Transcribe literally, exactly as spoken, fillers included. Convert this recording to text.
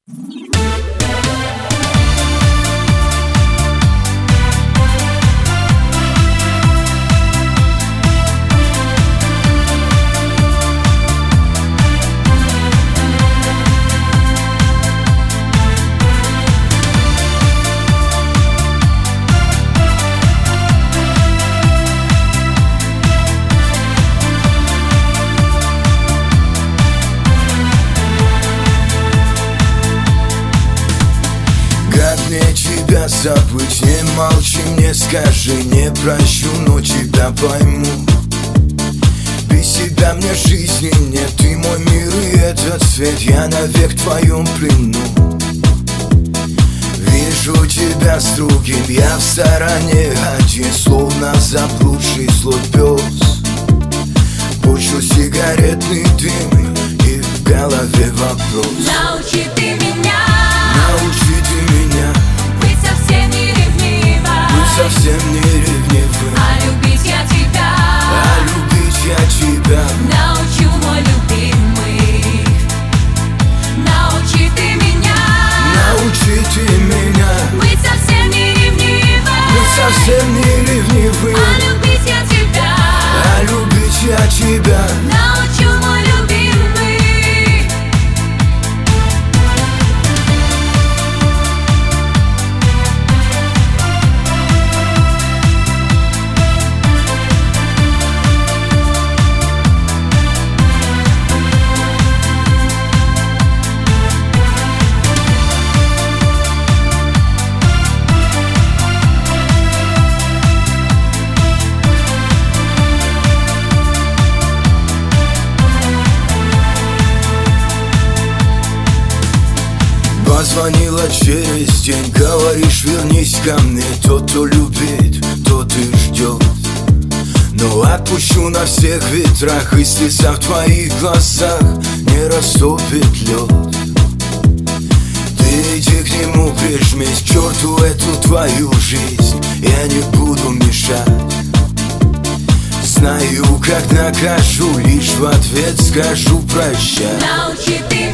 Мне тебя забыть, не молчи, мне скажи. Не прощу, но тебя пойму. Без тебя мне жизни нет. Ты мой мир и этот свет, я навек в твоем плену. Вижу тебя с другим, я в стороне один, словно заблудший злой пес. Пучу сигаретный дым, и в голове вопрос. Научи ты меня, научи ты меня быть совсем не ревнивым, быть совсем не ревнивым. А любить я тебя, а любить я тебя научу, мой любимый. Научи ты меня, научи ты меня быть совсем не ревнивым, быть совсем не ревнивым. А любить я тебя, а любить я тебя научу, мой любимый. Позвонила через день, говоришь, вернись ко мне. Тот, кто любит, тот и ждет. Но отпущу на всех ветрах, и слеза в твоих глазах не растопит лед. Ты иди к нему, прижмись, к черту эту твою жизнь, я не буду мешать. Знаю, как накажу, лишь в ответ скажу прощай. Научи ты